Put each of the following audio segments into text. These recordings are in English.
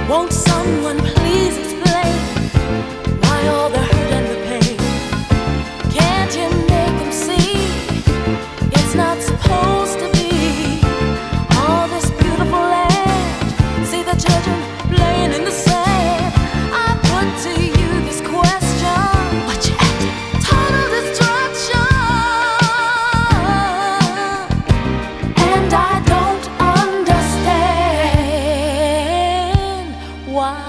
Won't someone please explain why all the hurt and the pain? Can't you make them see it's not supposed to be all this beautiful land? See the children playing in the sand. I put to you this question: what you at? Total destruction, and I don't understand why.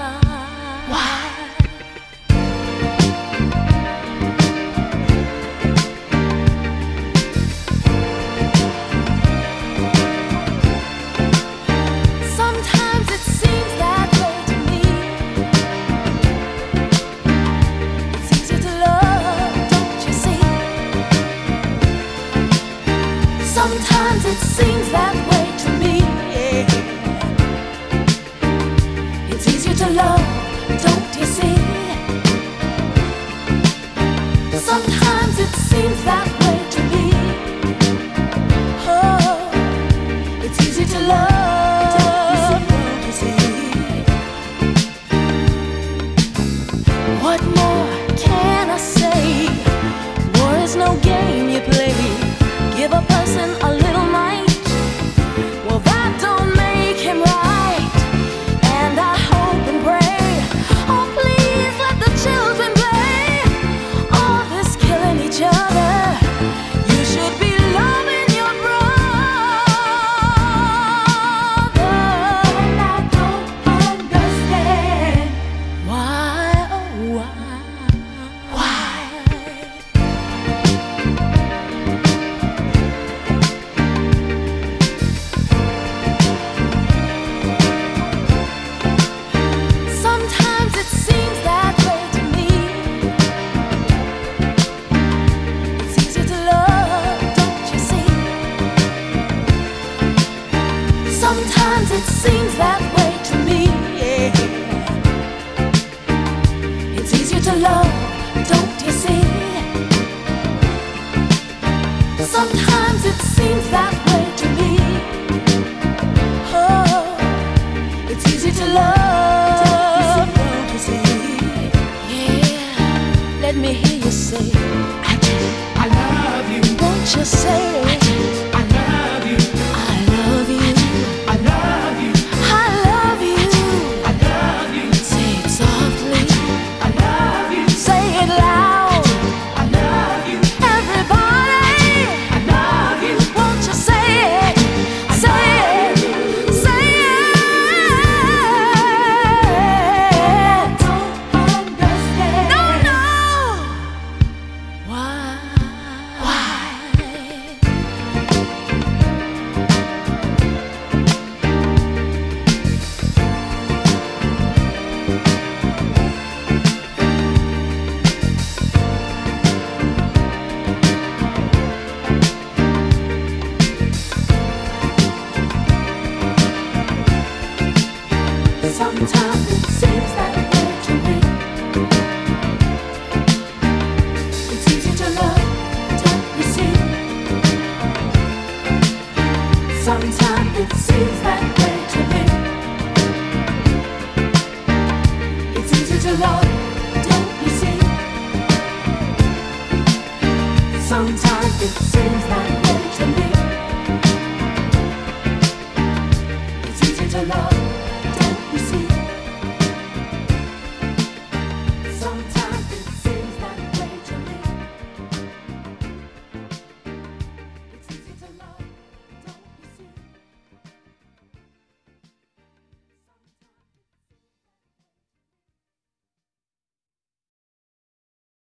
Sometimes it seems that way to me. It's easy to love, don't you see? Sometimes it seems that way to me. It's easier to love, don't you see? Sometimes it seems that way to me. Oh, it's easy to love, don't you see? What more can I say? War is no game you play. Give a person a little might, well that don't make him right. And I hope and pray, oh please let the children play. All this killing each other, you should be loving your brother. And I don't understand why, oh why? Sometimes it seems that way to me. It's easy to love, don't you see? Sometimes it seems that way to me. It's easier to love, don't you see? Sometimes it seems that way to me. Oh, it's easy to love, don't you see? Yeah, let me hear you say, I love you. Won't you say, I love you. I love you. I love you. I love you. I love you. Say it softly. I love you. Say it loud. I love you. Everybody, I love you. Won't you say it? Say it. Say it. Don't understand. No, no. Why? Sometimes it seems that way to me. It's easy to love, don't you see? Sometimes it seems that way to me. It's easy to love, don't you see? Sometimes it seems that